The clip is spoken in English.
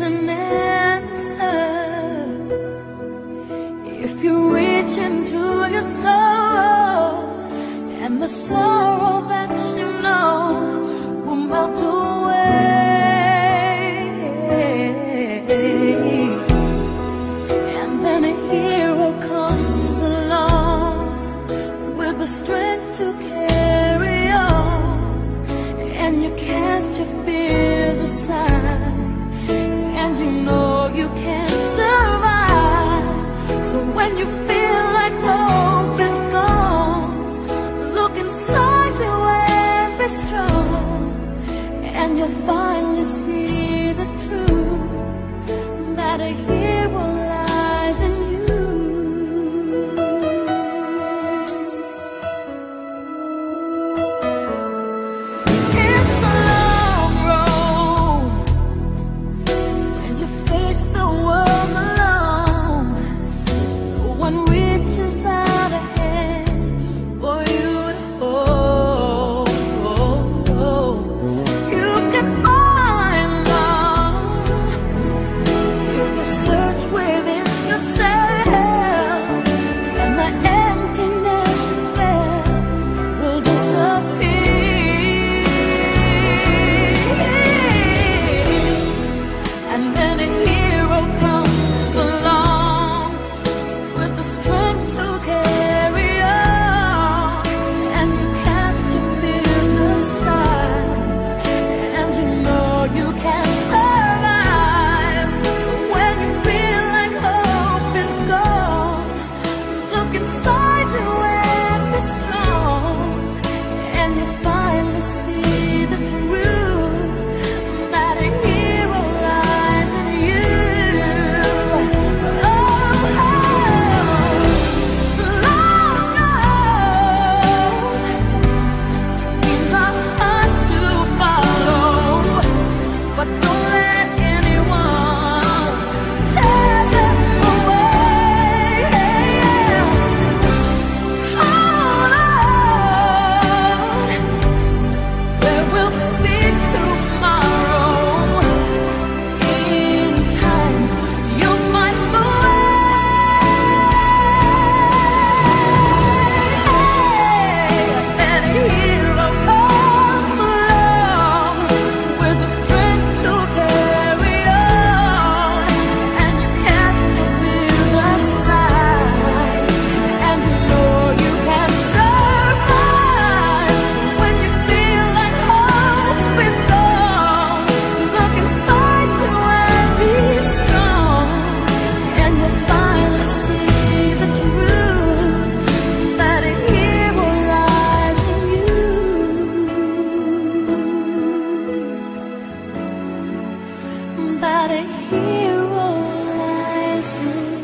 an answer if you reach into your soul, and the sorrow that you know will melt away. And then a hero comes along with the strength to carry on, and you cast your fears aside, and you know you can survive. So when you feel like hope is gone, look inside you and be strong, and you'll finally see the truth, that a hero lies in you. It's a long road when you face the world alone. No one reaches out a hand for you to hold. You can find love if you search within yourself, and the emptiness you felt will disappear. And then a hero comes along with the strength to carry on, and you cast your fears aside, and you know you can survive. So when you feel like hope is gone, look inside you and be strong, and you finally see the truth, that a hero lies in you. Long roads, dreams are hard to follow, but don't let anyone tear them away. Hold on, there will be tomorrow. In time, you'll find the way. That a hero comes along with the strength to carry on, and you cast your fears aside, and you know you can survive. When you feel like hope is gone, look inside you and be strong, and you'll finally see the truth, that a hero lies in you. That a hero lies in you.